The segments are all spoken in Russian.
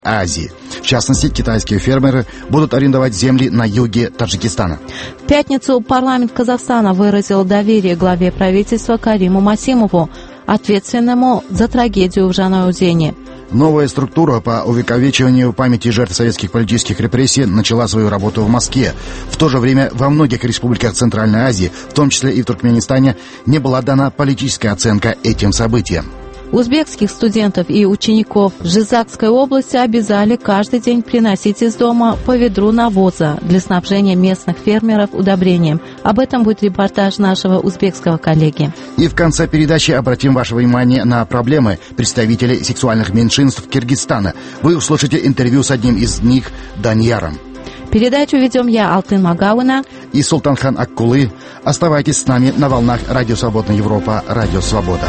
Азии. В частности, китайские фермеры будут арендовать земли на юге Таджикистана. В пятницу парламент Казахстана выразил доверие главе правительства Кариму Масимову, ответственному за трагедию в Жанаузене. Новая структура по увековечиванию памяти жертв советских политических репрессий начала свою работу в Москве. В то же время во многих республиках Центральной Азии, в том числе и в Туркменистане, не была дана политическая оценка этим событиям. Узбекских студентов и учеников в Жизакской области обязали каждый день приносить из дома по ведру навоза для снабжения местных фермеров удобрением. Об этом будет репортаж нашего узбекского коллеги. И в конце передачи обратим ваше внимание на проблемы представителей сексуальных меньшинств Киргизстана. Вы услышите интервью с одним из них, Даньяром. Передачу ведем я, Алтын Магауна и Султанхан Аккулы. Оставайтесь с нами на волнах Радио Свободная Европа, Радио Свобода.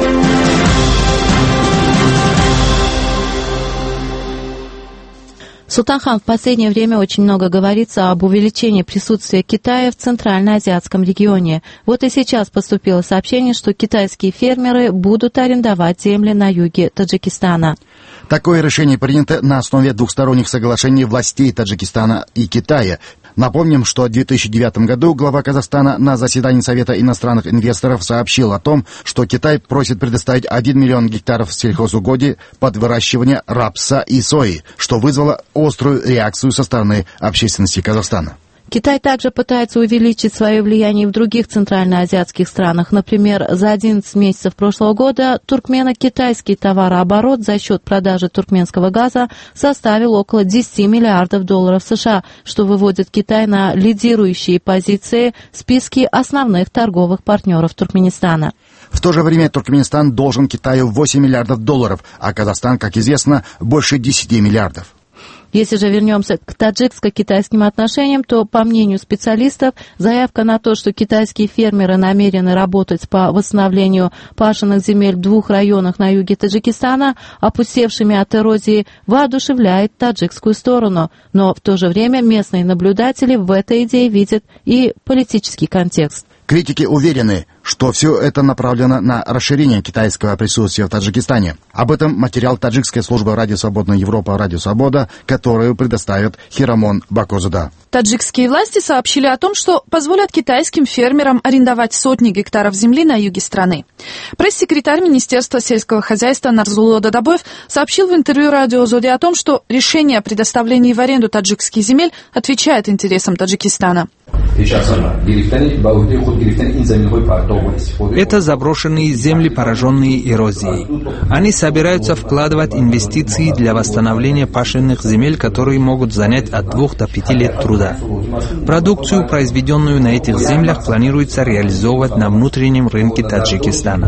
Султанхан, в последнее время очень много говорится об увеличении присутствия Китая в Центральноазиатском регионе. Вот и сейчас поступило сообщение, что китайские фермеры будут арендовать земли на юге Таджикистана. Такое решение принято на основе двухсторонних соглашений властей Таджикистана и Китая. Напомним, что в 2009 году глава Казахстана на заседании Совета иностранных инвесторов сообщил о том, что Китай просит предоставить 1 миллион гектаров сельхозугодий под выращивание рапса и сои, что вызвало острую реакцию со стороны общественности Казахстана. Китай также пытается увеличить свое влияние в других центральноазиатских странах. Например, за 11 месяцев прошлого года туркмено-китайский товарооборот за счет продажи туркменского газа составил около 10 миллиардов долларов США, что выводит Китай на лидирующие позиции в списке основных торговых партнеров Туркменистана. В то же время Туркменистан должен Китаю 8 миллиардов долларов, а Казахстан, как известно, больше 10 миллиардов. Если же вернемся к таджикско-китайским отношениям, то, по мнению специалистов, заявка на то, что китайские фермеры намерены работать по восстановлению пашенных земель в двух районах на юге Таджикистана, опустевшими от эрозии, воодушевляет таджикскую сторону. Но в то же время местные наблюдатели в этой идее видят и политический контекст. Критики уверены, что все это направлено на расширение китайского присутствия в Таджикистане. Об этом материал таджикской службы Радио Свободная Европа, Радио Свобода, которую предоставит Хирамон Бакозуда. Таджикские власти сообщили о том, что позволят китайским фермерам арендовать сотни гектаров земли на юге страны. Пресс-секретарь Министерства сельского хозяйства Нарзулло Дадабоев сообщил в интервью Радио Зоди о том, что решение о предоставлении в аренду таджикских земель отвечает интересам Таджикистана. Это заброшенные земли, пораженные эрозией. Они собираются вкладывать инвестиции для восстановления пашенных земель, которые могут занять от 2 до 5 лет труда. Продукцию, произведенную на этих землях, планируется реализовывать на внутреннем рынке Таджикистана.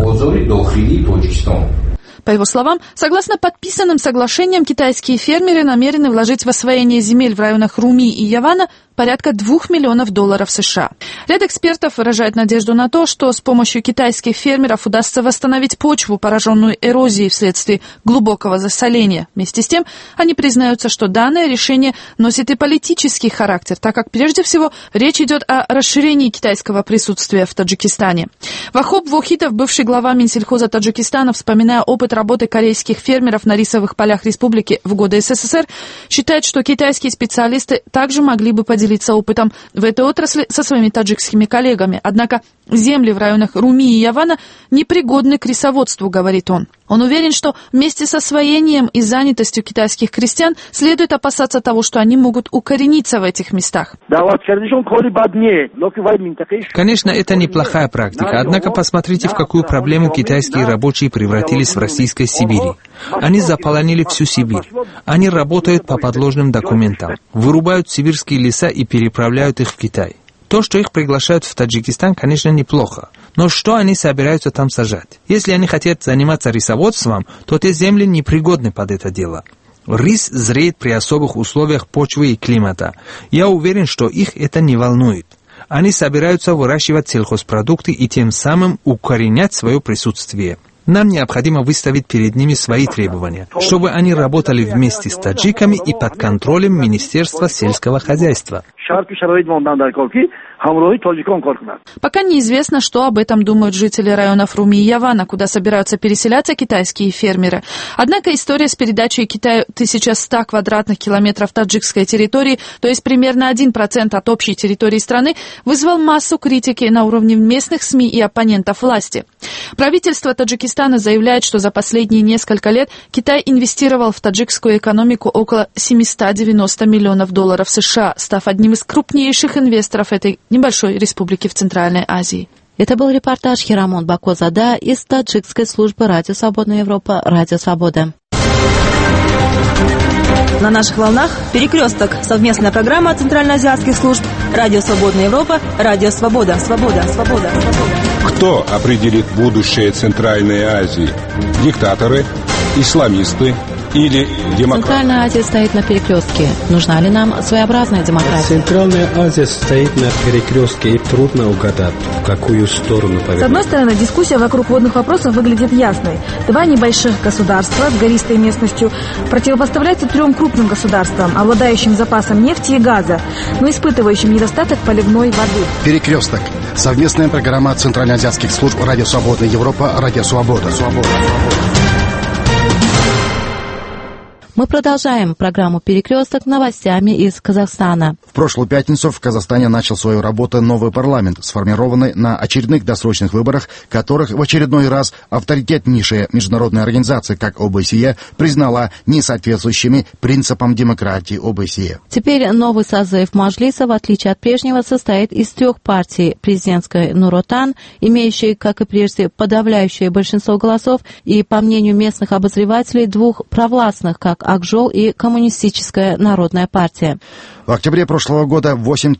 По его словам, согласно подписанным соглашениям, китайские фермеры намерены вложить в освоение земель в районах Руми и Явана порядка 2 миллионов долларов США. Ряд экспертов выражает надежду на то, что с помощью китайских фермеров удастся восстановить почву, пораженную эрозией вследствие глубокого засоления. Вместе с тем, они признаются, что данное решение носит и политический характер, так как прежде всего речь идет о расширении китайского присутствия в Таджикистане. Вахоб Вохитов, бывший глава Минсельхоза Таджикистана, вспоминая опыт работы корейских фермеров на рисовых полях республики в годы СССР, считает, что китайские специалисты также могли бы поделиться опытом в этой отрасли со своими таджикскими коллегами. Однако земли в районах Руми и Явана непригодны к рисоводству, говорит он. Он уверен, что вместе с освоением и занятостью китайских крестьян следует опасаться того, что они могут укорениться в этих местах. Конечно, это неплохая практика, однако посмотрите, в какую проблему китайские рабочие превратились в Российской Сибири. Они заполонили всю Сибирь. Они работают по подложным документам, вырубают сибирские леса и переправляют их в Китай. То, что их приглашают в Таджикистан, конечно, неплохо. Но что они собираются там сажать? Если они хотят заниматься рисоводством, то те земли непригодны под это дело. Рис зреет при особых условиях почвы и климата. Я уверен, что их это не волнует. Они собираются выращивать сельхозпродукты и тем самым укоренять свое присутствие. Нам необходимо выставить перед ними свои требования, чтобы они работали вместе с таджиками и под контролем Министерства сельского хозяйства. Пока неизвестно, что об этом думают жители районов Руми и Явана, куда собираются переселяться китайские фермеры. Однако история с передачей Китаю 1100 квадратных километров таджикской территории, то есть примерно 1% от общей территории страны, вызвал массу критики на уровне местных СМИ и оппонентов власти. Правительство Таджикистана заявляет, что за последние несколько лет Китай инвестировал в таджикскую экономику около 790 миллионов долларов США, став одним из крупнейших инвесторов этой небольшой республики в Центральной Азии. Это был репортаж Хирамон Бакозада из таджикской службы «Радио Свободная Европа», «Радио Свобода». На наших волнах «Перекресток» — совместная программа центральноазиатских служб «Радио Свободная Европа», «Радио Свобода». Свобода, свобода, свобода. Кто определит будущее Центральной Азии? Диктаторы, исламисты или демократы? Центральная Азия стоит на перекрестке. Нужна ли нам своеобразная демократия? Центральная Азия стоит на перекрестке, и трудно угадать, в какую сторону повернуть. С одной стороны, дискуссия вокруг водных вопросов выглядит ясной. Два небольших государства с гористой местностью противопоставляются трем крупным государствам, обладающим запасом нефти и газа, но испытывающим недостаток поливной воды. Перекресток. Совместная программа центральноазиатских служб «Радио Свободная Европа», «Радио Свобода». Мы продолжаем программу «Перекресток» новостями из Казахстана. В прошлую пятницу в Казахстане начал свою работу новый парламент, сформированный на очередных досрочных выборах, которых в очередной раз авторитетнейшая международная организация, как ОБСЕ, признала несоответствующими принципам демократии ОБСЕ. Теперь новый созыв Маджлиса, в отличие от прежнего, состоит из трех партий: президентской Нур-Отан, имеющей, как и прежде, подавляющее большинство голосов, и, по мнению местных обозревателей, двух провластных, как Акжол и Коммунистическая народная партия. В октябре прошлого года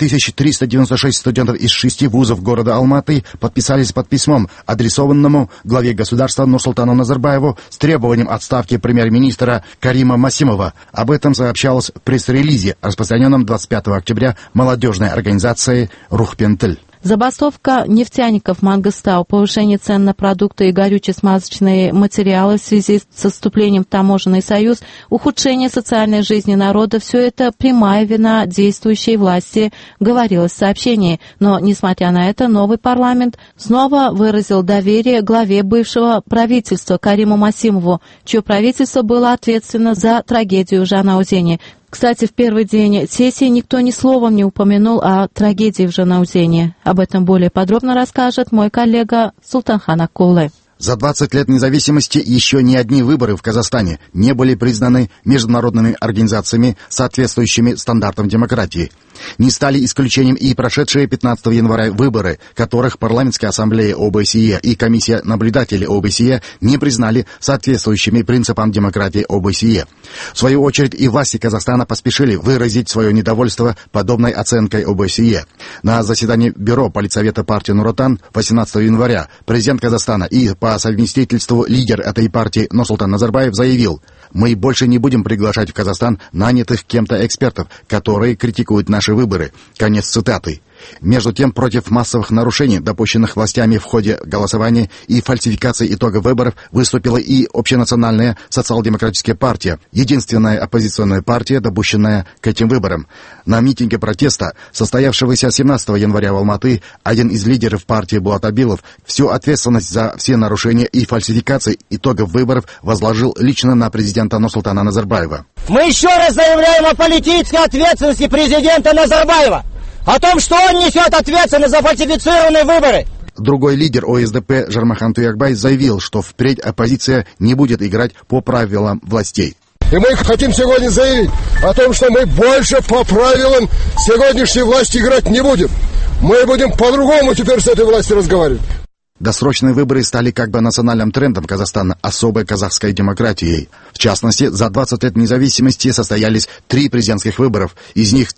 8396 студентов из 6 вузов города Алматы подписались под письмом, адресованному главе государства Нурсултану Назарбаеву с требованием отставки премьер-министра Карима Масимова. Об этом сообщалось в пресс-релизе, распространенном 25 октября молодежной организацией «Рухпентель». Забастовка нефтяников Мангыстау, повышение цен на продукты и горюче-смазочные материалы в связи со вступлением в таможенный союз, ухудшение социальной жизни народа — все это прямая вина действующей власти, говорилось в сообщении. Но, несмотря на это, новый парламент снова выразил доверие главе бывшего правительства Кариму Масимову, чье правительство было ответственно за трагедию в Жанаузене. Кстати, в первый день сессии никто ни словом не упомянул о трагедии в Жанаузене. Об этом более подробно расскажет мой коллега Султанхан Акулы. За 20 лет независимости еще ни одни выборы в Казахстане не были признаны международными организациями, соответствующими стандартам демократии. Не стали исключением и прошедшие 15 января выборы, которых Парламентская ассамблея ОБСЕ и комиссия наблюдателей ОБСЕ не признали соответствующими принципам демократии ОБСЕ. В свою очередь и власти Казахстана поспешили выразить свое недовольство подобной оценкой ОБСЕ. На заседании бюро политсовета партии Нур-Отан 18 января президент Казахстана и по совместительству лидер этой партии Нурсултан Назарбаев заявил: «Мы больше не будем приглашать в Казахстан нанятых кем-то экспертов, которые критикуют наши выборы». Конец цитаты. Между тем, против массовых нарушений, допущенных властями в ходе голосования и фальсификации итогов выборов, выступила и Общенациональная социал-демократическая партия, единственная оппозиционная партия, допущенная к этим выборам. На митинге протеста, состоявшегося 17 января в Алматы, один из лидеров партии Булат Абилов всю ответственность за все нарушения и фальсификации итогов выборов возложил лично на президента Нурсултана Назарбаева. Мы еще раз заявляем о политической ответственности президента Назарбаева, о том, что он несет ответственность за фальсифицированные выборы. Другой лидер ОСДП Жармахан Туякбай заявил, что впредь оппозиция не будет играть по правилам властей. И мы хотим сегодня заявить о том, что мы больше по правилам сегодняшней власти играть не будем. Мы будем по-другому теперь с этой властью разговаривать. Досрочные выборы стали как бы национальным трендом Казахстана, особой казахской демократией. В частности, за 20 лет независимости состоялись 3 президентских выборов. Из них в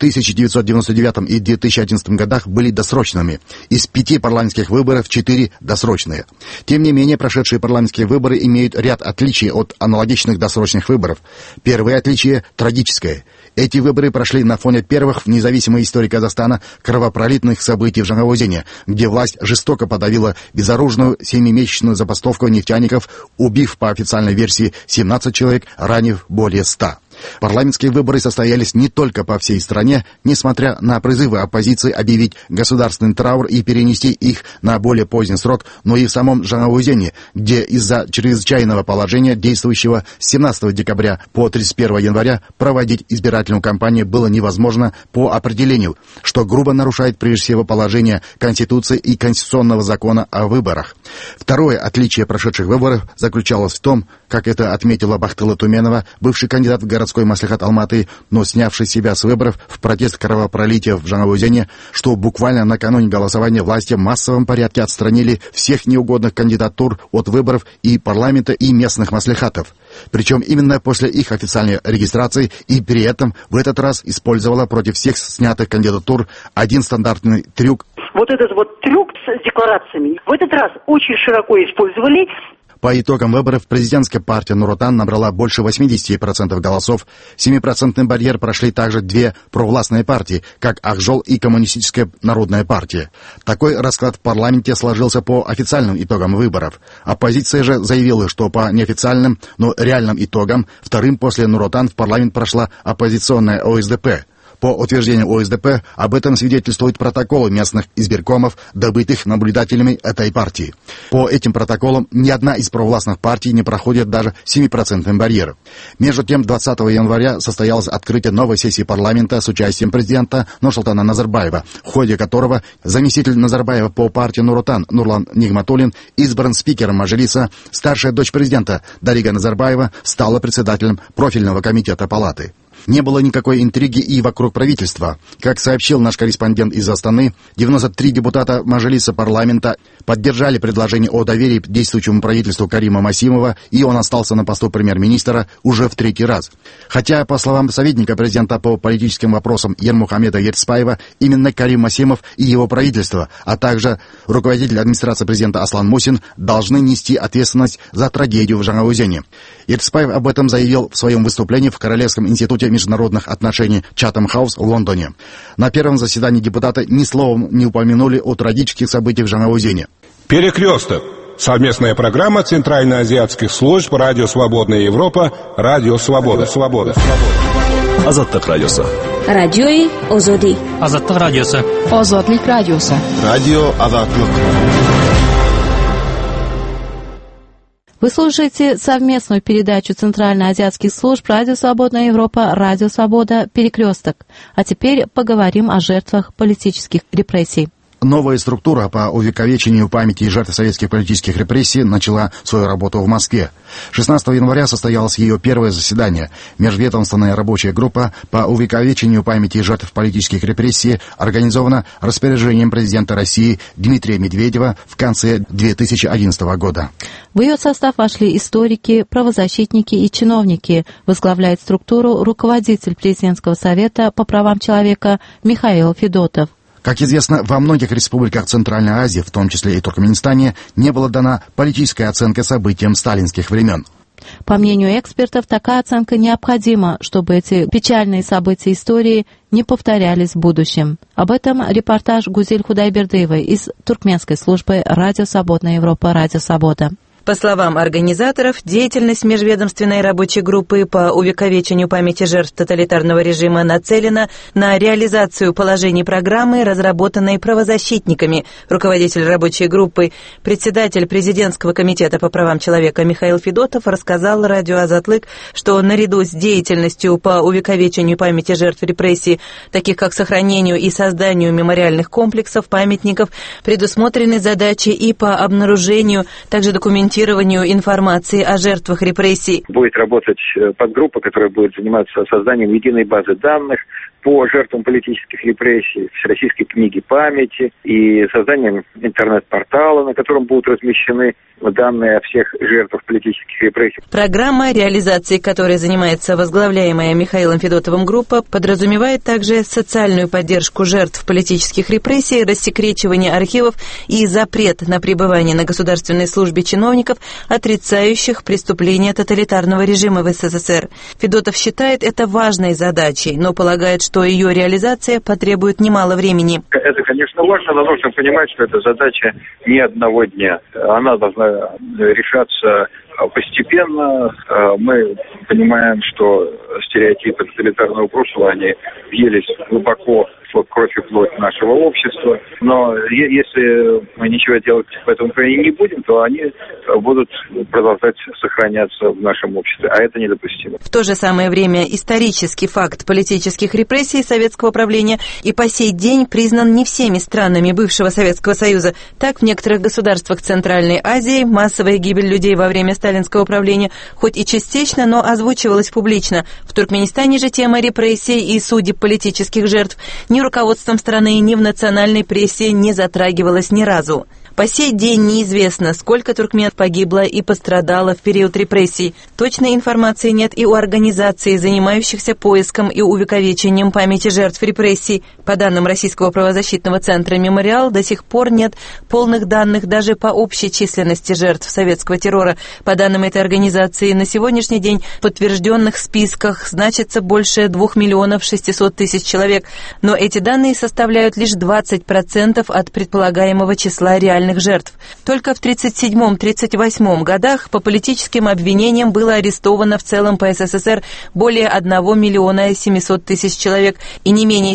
1999 и 2011 годах были досрочными. Из 5 парламентских выборов 4 досрочные. Тем не менее, прошедшие парламентские выборы имеют ряд отличий от аналогичных досрочных выборов. Первое отличие – трагическое. Эти выборы прошли на фоне первых в независимой истории Казахстана кровопролитных событий в Жанаузене, где власть жестоко подавила безоружную 7-месячную забастовку нефтяников, убив по официальной версии 17 человек, ранив более 100. Парламентские выборы состоялись не только по всей стране, несмотря на призывы оппозиции объявить государственный траур и перенести их на более поздний срок, но и в самом Жангаузене, где из-за чрезвычайного положения, действующего с 17 декабря по 31 января, проводить избирательную кампанию было невозможно по определению, что грубо нарушает прежде всего положение Конституции и Конституционного закона о выборах. Второе отличие прошедших выборов заключалось в том, как это отметила Бахтыла Туменова, бывший кандидат в городской маслихат Алматы, но снявший себя с выборов в протест кровопролития в Жангаузене, что буквально накануне голосования власти в массовом порядке отстранили всех неугодных кандидатур от выборов и парламента, и местных маслихатов. Причем именно после их официальной регистрации, и при этом в этот раз использовала против всех снятых кандидатур один стандартный трюк. Вот этот вот трюк с декларациями в этот раз очень широко использовали. По итогам выборов президентская партия Нур-Отан набрала больше 80% голосов. 7% барьер прошли также две провластные партии, как Акжол и Коммунистическая народная партия. Такой расклад в парламенте сложился по официальным итогам выборов. Оппозиция же заявила, что по неофициальным, но реальным итогам вторым после Нур-Отан в парламент прошла оппозиционная ОСДП. По утверждению ОСДП, об этом свидетельствуют протоколы местных избиркомов, добытых наблюдателями этой партии. По этим протоколам ни одна из провластных партий не проходит даже 7% барьер. Между тем, 20 января состоялось открытие новой сессии парламента с участием президента Нурсултана Назарбаева, в ходе которого заместитель Назарбаева по партии Нур-Отан Нурлан Нигматуллин избран спикером Мажилиса, старшая дочь президента Дарига Назарбаева стала председателем профильного комитета палаты. Не было никакой интриги и вокруг правительства. Как сообщил наш корреспондент из Астаны, 93 депутата Мажилиса парламента поддержали предложение о доверии действующему правительству Карима Масимова, и он остался на посту премьер-министра уже в третий раз. Хотя, по словам советника президента по политическим вопросам Ермухамеда Ертспаева, именно Карим Масимов и его правительство, а также руководитель администрации президента Аслан Мусин должны нести ответственность за трагедию в Жангаузене. Ертспаев об этом заявил в своем выступлении в Королевском институте международных отношений Чатам-хаус в Лондоне. На первом заседании депутаты ни словом не упомянули о трагических событиях в Жангаузене. Перекресток. Совместная программа Центральноазиатских служб «Радио Свободная Европа», «Радио Свобода». Азаттык радиосы. Радиои Озоди. Азаттык радиосы. Озодлик радиосы. Радио Азаттык. Вы слушаете совместную передачу Центральноазиатских служб «Радио Свободная Европа», «Радио Свобода», «Перекресток». А теперь поговорим о жертвах политических репрессий. Новая структура по увековечению памяти жертв советских политических репрессий начала свою работу в Москве. 16 января состоялось ее первое заседание. Межведомственная рабочая группа по увековечению памяти жертв политических репрессий организована распоряжением президента России Дмитрия Медведева в конце 2011 года. В ее состав вошли историки, правозащитники и чиновники. Возглавляет структуру руководитель президентского совета по правам человека Михаил Федотов. Как известно, во многих республиках Центральной Азии, в том числе и Туркменистане, не была дана политическая оценка событиям сталинских времен. По мнению экспертов, такая оценка необходима, чтобы эти печальные события истории не повторялись в будущем. Об этом репортаж Гузель Худайбердыевой из туркменской службы «Радио Свободная Европа», «Радио Свобода». По словам организаторов, деятельность межведомственной рабочей группы по увековечению памяти жертв тоталитарного режима нацелена на реализацию положений программы, разработанной правозащитниками. Руководитель рабочей группы, председатель президентского комитета по правам человека Михаил Федотов рассказал радио «Азатлык», что наряду с деятельностью по увековечению памяти жертв репрессий, таких как сохранению и созданию мемориальных комплексов, памятников, предусмотрены задачи и по обнаружению, также документированию информации о жертвах репрессий. Будет работать подгруппа, которая будет заниматься созданием единой базы данных по жертвам политических репрессий, Всероссийской книги памяти и созданием интернет-портала, на котором будут размещены данные о всех жертвах политических репрессий. Программа, реализацией которой занимается возглавляемая Михаилом Федотовым группа, подразумевает также социальную поддержку жертв политических репрессий, рассекречивание архивов и запрет на пребывание на государственной службе чиновников, отрицающих преступления тоталитарного режима в СССР. Федотов считает это важной задачей, но полагает, что ее реализация потребует немало времени. Это, конечно, важно, но нужно понимать, что это задача не одного дня. Она должна решаться постепенно мы понимаем, что стереотипы тоталитарного прошлого, они въелись глубоко в кровь и плоть нашего общества. Но если мы ничего делать по этому направлению не будем, то они будут продолжать сохраняться в нашем обществе, а это недопустимо. В то же самое время исторический факт политических репрессий советского правления и по сей день признан не всеми странами бывшего Советского Союза. Так, в некоторых государствах Центральной Азии массовая гибель людей во время сталинского правления хоть и частично, но озвучивалась публично. В Туркменистане же тема репрессий и судеб политических жертв ни руководством страны, ни в национальной прессе не затрагивалась ни разу. По сей день неизвестно, сколько туркмен погибло и пострадало в период репрессий. Точной информации нет и у организаций, занимающихся поиском и увековечением памяти жертв репрессий. По данным Российского правозащитного центра «Мемориал», до сих пор нет полных данных даже по общей численности жертв советского террора. По данным этой организации, на сегодняшний день в подтвержденных списках значится больше 2 600 000 человек, но эти данные составляют лишь 20% от предполагаемого числа реальных жертв. Только в 1937-1938 годах по политическим обвинениям было арестовано в целом по СССР более 1 700 000 человек, и не менее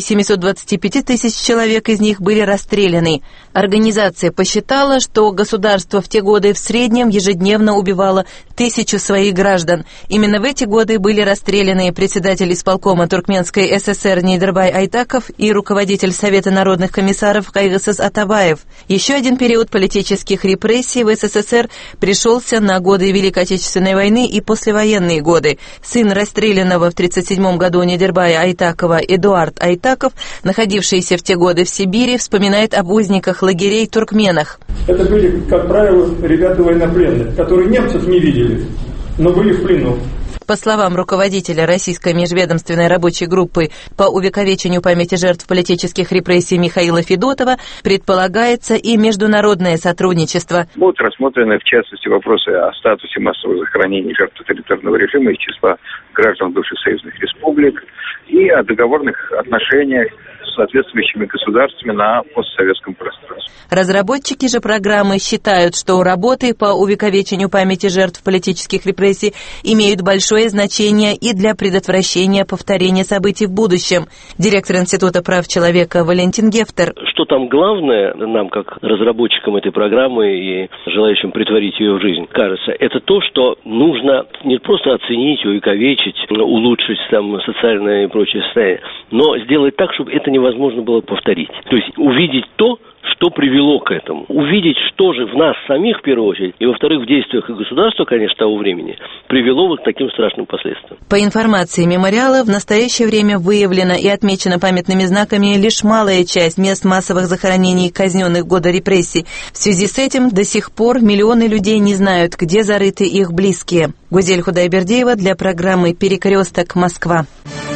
725 000 человек из них были расстреляны. Организация посчитала, что государство в те годы в среднем ежедневно убивало 1000 своих граждан. Именно в эти годы были расстреляны председатель исполкома Туркменской ССР Нейдербай Айтаков и руководитель Совета народных комиссаров Кайгысыз Атабаев. Еще один период политических репрессий в СССР пришелся на годы Великой Отечественной войны и послевоенные годы. Сын расстрелянного в 1937 году Нейдербая Айтакова Эдуард Айтаков, находившийся в те годы в Сибири, вспоминает об узниках лагерей туркменах. Это были, как правило, ребята военнопленные, которые немцев не видели, но были в плену. По словам руководителя Российской межведомственной рабочей группы по увековечению памяти жертв политических репрессий Михаила Федотова, предполагается и международное сотрудничество. Будут рассмотрены, в частности, вопросы о статусе массовых захоронений жертв тоталитарного режима из числа граждан бывших союзных республик и о договорных отношениях с соответствующими государствами на постсоветском пространстве. Разработчики же программы считают, что работы по увековечению памяти жертв политических репрессий имеют большое значение и для предотвращения повторения событий в будущем. Директор Института прав человека Валентин Гефтер. Что там главное нам, как разработчикам этой программы и желающим притворить ее в жизнь, кажется, это то, что нужно не просто оценить, увековечить, улучшить там социальное и прочее состояние, но сделать так, чтобы это невозможно было повторить. То есть увидеть то, что привело к этому. Увидеть, что же в нас самих, в первую очередь, и, во-вторых, в действиях и государства, конечно, того времени, привело вот к таким страшным последствиям. По информации мемориала, в настоящее время выявлена и отмечена памятными знаками лишь малая часть мест массовых захоронений казненных в годы репрессий. В связи с этим до сих пор миллионы людей не знают, где зарыты их близкие. Гузель Худайбердиева для программы «Перекресток. Москва».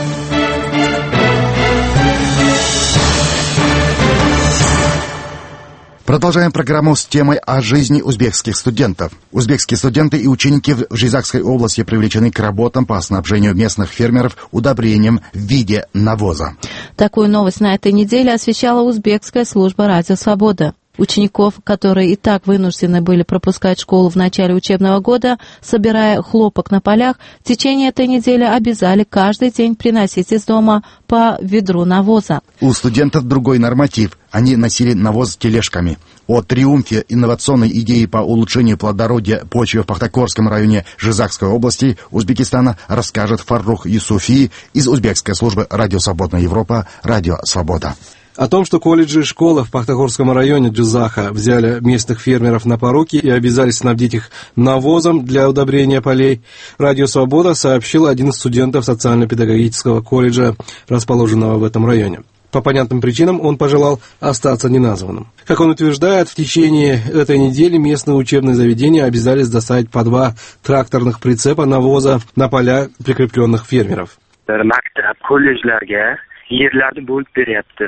Продолжаем программу с темой о жизни узбекских студентов. Узбекские студенты и ученики в Жизакской области привлечены к работам по снабжению местных фермеров удобрением в виде навоза. Такую новость на этой неделе освещала узбекская служба «Радио Свобода». Учеников, которые и так вынуждены были пропускать школу в начале учебного года, собирая хлопок на полях, в течение этой недели обязали каждый день приносить из дома по ведру навоза. У студентов другой норматив. Они носили навоз тележками. О триумфе инновационной идеи по улучшению плодородия почвы в Пахтакорском районе Жизакской области Узбекистана расскажет Фаррух Юсуфи из узбекской службы «Радио Свободная Европа», «Радио Свобода». О том, что колледжи и школы в Пахтакорском районе Джузаха взяли местных фермеров на поруки и обязались снабдить их навозом для удобрения полей, «Радио Свобода» сообщил один из студентов социально-педагогического колледжа, расположенного в этом районе. По понятным причинам он пожелал остаться неназванным. Как он утверждает, в течение этой недели местные учебные заведения обязались доставить по 2 тракторных прицепа навоза на поля прикрепленных фермеров.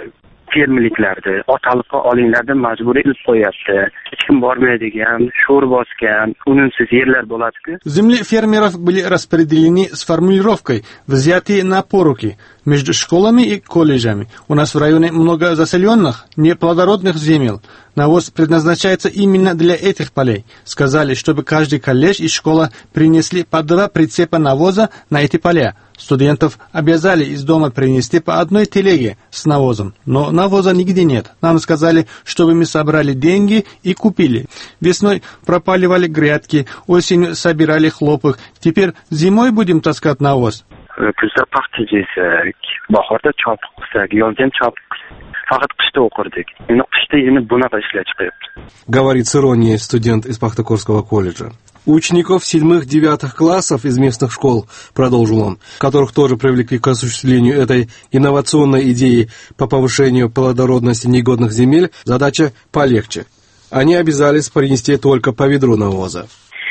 fermerliklarni otaliqqa olinglar deb majburiy ilib qo'yapti. Hech kim bormaydigan, sho'r bosgan, unumsiz yerlar bo'ladi-ku. Земли фермеров были распределены с формулировкой «взятые на поруки» между школами и колледжами. У нас в районе много заселенных, неплодородных земель. Навоз предназначается именно для этих полей. Сказали, чтобы каждый колледж и школа принесли по 2 прицепа навоза на эти поля. Студентов обязали из дома принести по 1 телеге с навозом. Но навоза нигде нет. Нам сказали, чтобы мы собрали деньги и купили. Весной пропаливали грядки, осенью собирали хлопок. Теперь зимой будем таскать навоз. Kuzda paxta yeysak, bahorda chopiq qilsak, yozda ham chopiq qilsak. Faqat qishda o'qirdik. Endi qishda yana bunaqa ishlar chiqyapti. Говорит с иронией студент из Пахтакорского колледжа. У учеников 7-9 классов из местных школ, продолжил он, которых тоже привлекли к осуществлению этой инновационной идеи по повышению плодородности негодных земель, задача полегче. Они обязались принести только по ведру навоза.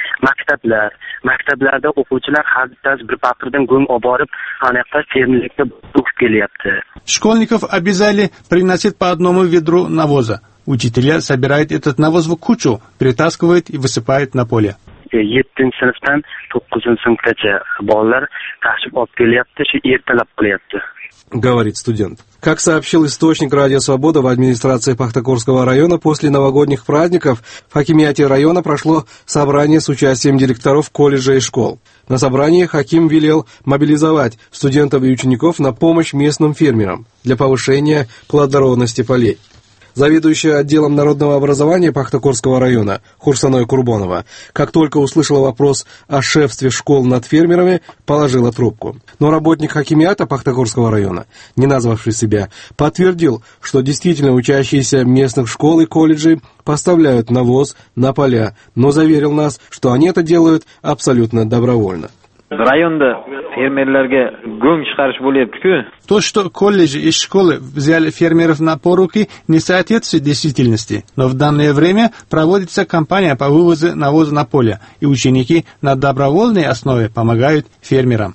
Maktablarda o'quvchilar har bittasi bir baqirdan go'ng olib borib, anaqa fermerlikda o'qib kelyapti. Школьников обязали приносить по 1 ведру навоза. Учителя собирают этот навоз в кучу, притаскивают и высыпают на поле. 7-sinfdan 9-sinfgacha bolalar tashib olib kelyapti, shu ertalab qilyapti. Говорит студент. Как сообщил источник «Радио Свобода» в администрации Пахтакорского района, после новогодних праздников в хакимиате района прошло собрание с участием директоров колледжей и школ. На собрании хаким велел мобилизовать студентов и учеников на помощь местным фермерам для повышения плодородности полей. Заведующая отделом народного образования Пахтакорского района Хурсаной Курбонова, как только услышала вопрос о шефстве школ над фермерами, положила трубку. Но работник хакимиата Пахтакорского района, не назвавший себя, подтвердил, что действительно учащиеся местных школ и колледжей поставляют навоз на поля, но заверил нас, что они это делают абсолютно добровольно. Rayonda fermerlarga go'ng chiqarish bo'lyapti-ku. То, что колледжи и школы взяли фермеров на поруки, не соответствует действительности. Но в данное время проводится кампания по вывозу навоза на поле, и ученики на добровольной основе помогают фермерам.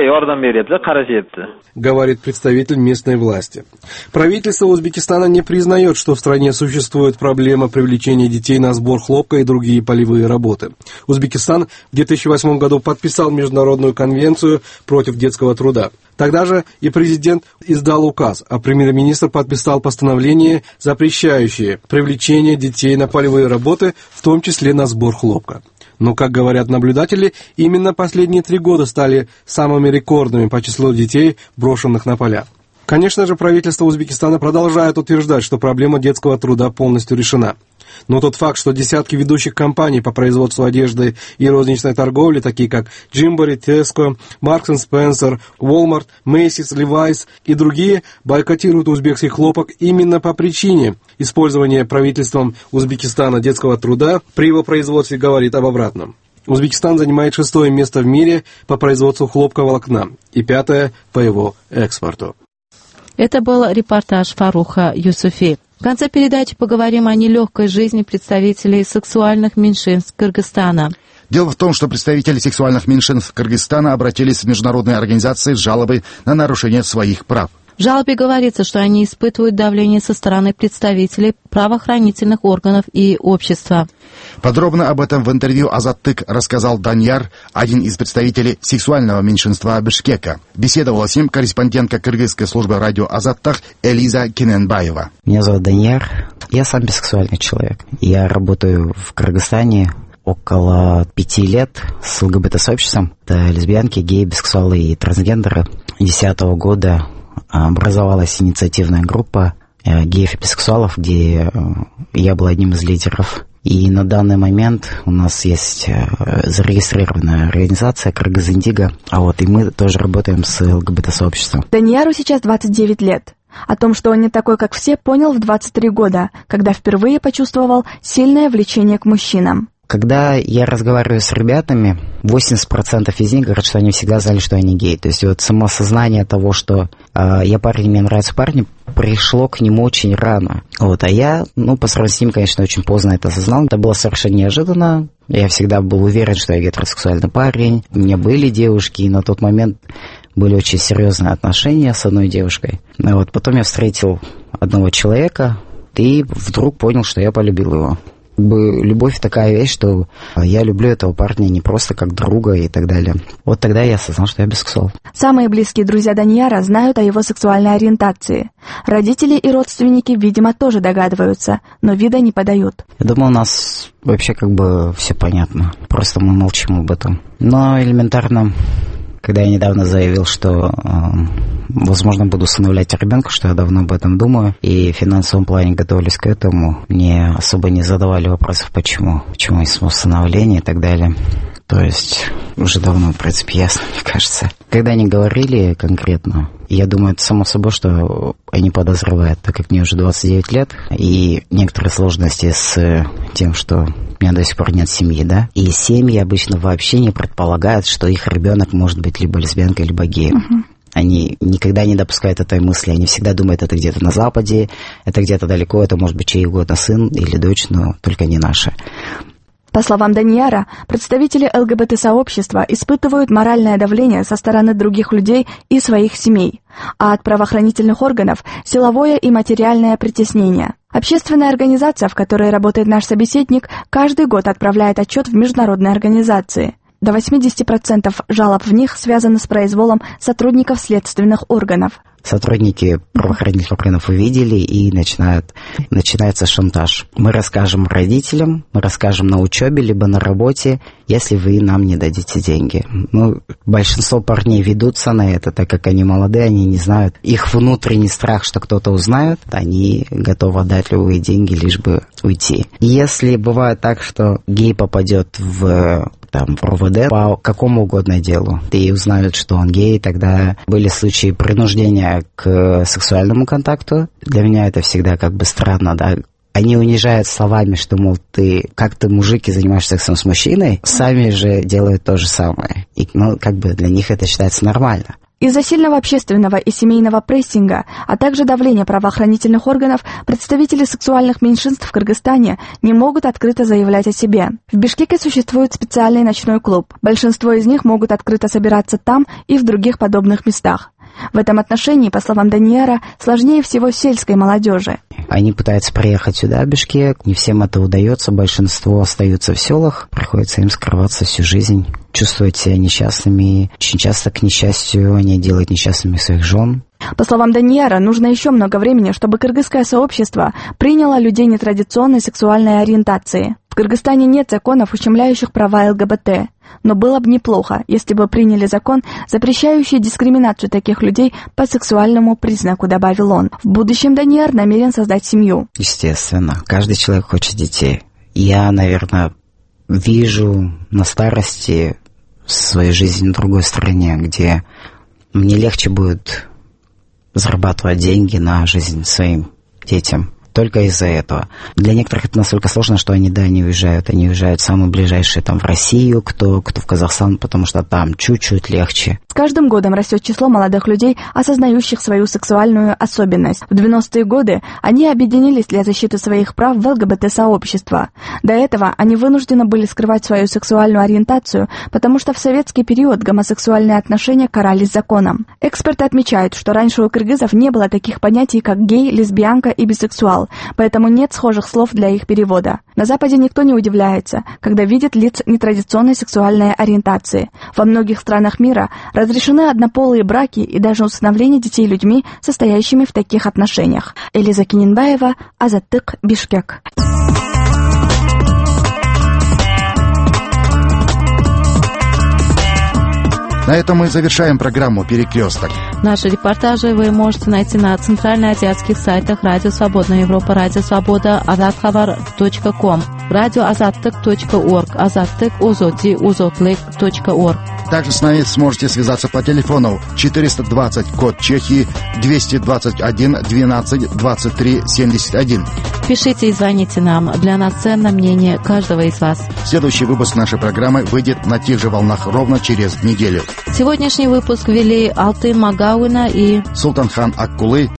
Говорит представитель местной власти. Правительство Узбекистана не признает, что в стране существует проблема привлечения детей на сбор хлопка и другие полевые работы. Узбекистан в 2008 году подписал Международную конвенцию против детского труда. Тогда же и президент издал указ, а премьер-министр подписал постановление, запрещающее привлечение детей на полевые работы, в том числе на сбор хлопка. Но, как говорят наблюдатели, именно последние 3 года стали самыми рекордными по числу детей, брошенных на поля. Конечно же, правительство Узбекистана продолжает утверждать, что проблема детского труда полностью решена. Но тот факт, что десятки ведущих компаний по производству одежды и розничной торговли, такие как Джимбори, Tesco, Marks & Spencer, Walmart, Macy's, Levi's и другие, бойкотируют узбекский хлопок именно по причине использования правительством Узбекистана детского труда при его производстве, говорит об обратном. Узбекистан занимает 6-е место в мире по производству хлопковолокна и 5-е по его экспорту. Это был репортаж Фаруха Юсуфи. В конце передачи поговорим о нелегкой жизни представителей сексуальных меньшинств Кыргызстана. Дело в том, что представители сексуальных меньшинств Кыргызстана обратились в международные организации с жалобой на нарушение своих прав. В жалобе говорится, что они испытывают давление со стороны представителей правоохранительных органов и общества. Подробно об этом в интервью «Азаттык» рассказал Даньяр, один из представителей сексуального меньшинства Бишкека. Беседовала с ним корреспондентка кыргызской службы радио «Азаттык» Элиза Кененбаева. Меня зовут Даньяр. Я сам бисексуальный человек. Я работаю в Кыргызстане около 5 лет с ЛГБТ-сообществом. Это лесбиянки, геи, бисексуалы и трансгендеры. 2010 года образовалась инициативная группа геев и бисексуалов, где я был одним из лидеров. И на данный момент у нас есть зарегистрированная организация «Кыргыз-Индиго», и мы тоже работаем с ЛГБТ-сообществом. Даньяру сейчас 29 лет. О том, что он не такой, как все, понял в 23 года, когда впервые почувствовал сильное влечение к мужчинам. Когда я разговариваю с ребятами, 80% из них говорят, что они всегда знали, что они геи. То есть вот само сознание того, что я парень, мне нравятся парни, пришло к нему очень рано. А я, по сравнению с ним, конечно, очень поздно это осознал. Это было совершенно неожиданно. Я всегда был уверен, что я гетеросексуальный парень. У меня были девушки, и на тот момент были очень серьезные отношения с одной девушкой. Потом я встретил одного человека и вдруг понял, что я полюбил его. Любовь такая вещь, что я люблю этого парня не просто как друга и так далее. Вот тогда я осознал, что я бисексуал. Самые близкие друзья Данияра знают о его сексуальной ориентации. Родители и родственники, видимо, тоже догадываются, но вида не подают. Я думаю, у нас вообще все понятно. Просто мы молчим об этом. Но элементарно, когда я недавно заявил, что, возможно, буду усыновлять ребенка, что я давно об этом думаю, и в финансовом плане готовились к этому, мне особо не задавали вопросов, почему усыновление и так далее. То есть уже давно, в принципе, ясно, мне кажется. Когда они говорили конкретно, я думаю, это само собой, что они подозревают, так как мне уже 29 лет, и некоторые сложности с тем, что у меня до сих пор нет семьи, да? И семьи обычно вообще не предполагают, что их ребенок может быть либо лесбиянкой, либо геем. Они никогда не допускают этой мысли, они всегда думают, это где-то на Западе, это где-то далеко, это может быть чей угодно сын или дочь, но только не наши. По словам Данияра, представители ЛГБТ-сообщества испытывают моральное давление со стороны других людей и своих семей, а от правоохранительных органов – силовое и материальное притеснение. Общественная организация, в которой работает наш собеседник, каждый год отправляет отчет в международные организации. До 80% жалоб в них связаны с произволом сотрудников следственных органов. Сотрудники правоохранительных органов увидели, и начинается шантаж. Мы расскажем родителям, мы расскажем на учебе, либо на работе, если вы нам не дадите деньги. Большинство парней ведутся на это, так как они молодые, они не знают. Их внутренний страх, что кто-то узнает, они готовы отдать любые деньги, лишь бы уйти. Если бывает так, что гей попадет в РОВД по какому угодно делу, и узнают, что он гей, тогда были случаи принуждения к сексуальному контакту. Для меня это всегда странно, да. Они унижают словами, что, мол, ты мужик и занимаешься сексом с мужчиной, сами же делают то же самое. И, для них это считается нормально. Из-за сильного общественного и семейного прессинга, а также давления правоохранительных органов, представители сексуальных меньшинств в Кыргызстане не могут открыто заявлять о себе. В Бишкеке существует специальный ночной клуб. Большинство из них могут открыто собираться там и в других подобных местах. В этом отношении, по словам Данияра, сложнее всего сельской молодежи. Они пытаются приехать сюда, в Бишкек, не всем это удается, большинство остаются в селах, приходится им скрываться всю жизнь, чувствовать себя несчастными. Очень часто, к несчастью, они делают несчастными своих жен. По словам Данияра, нужно еще много времени, чтобы кыргызское сообщество приняло людей нетрадиционной сексуальной ориентации. В Кыргызстане нет законов, ущемляющих права ЛГБТ. Но было бы неплохо, если бы приняли закон, запрещающий дискриминацию таких людей по сексуальному признаку, добавил он. В будущем Данияр намерен создать семью. Естественно, каждый человек хочет детей. Я, наверное, вижу на старости свою жизнь в другой стране, где мне легче будет зарабатывать деньги на жизнь своим детям. Только из-за этого. Для некоторых это настолько сложно, что они уезжают. Они уезжают в самые ближайшие в Россию, кто в Казахстан, потому что там чуть-чуть легче. С каждым годом растет число молодых людей, осознающих свою сексуальную особенность. В 90-е годы они объединились для защиты своих прав в ЛГБТ-сообщество. До этого они вынуждены были скрывать свою сексуальную ориентацию, потому что в советский период гомосексуальные отношения карались законом. Эксперты отмечают, что раньше у кыргызов не было таких понятий, как гей, лесбиянка и бисексуал, поэтому нет схожих слов для их перевода. На Западе никто не удивляется, когда видит лиц нетрадиционной сексуальной ориентации. Во многих странах мира разрешены однополые браки и даже усыновление детей людьми, состоящими в таких отношениях. Элиза Кининбаева, Азаттык, Бишкек. На этом мы завершаем программу «Перекресток». Наши репортажи вы можете найти на центральноазиатских сайтах «Радио Свободная Европа», «Радио Свобода», azadkhabar.com, radioazattyk.org, azattyk.org. Также с нами сможете связаться по телефону 420, код Чехии, 221 12 23 71. Пишите и звоните нам. Для нас ценно мнение каждого из вас. Следующий выпуск нашей программы выйдет на тех же волнах ровно через неделю. Сегодняшний выпуск вели Алтын Магауина и Султанхан Аккулы.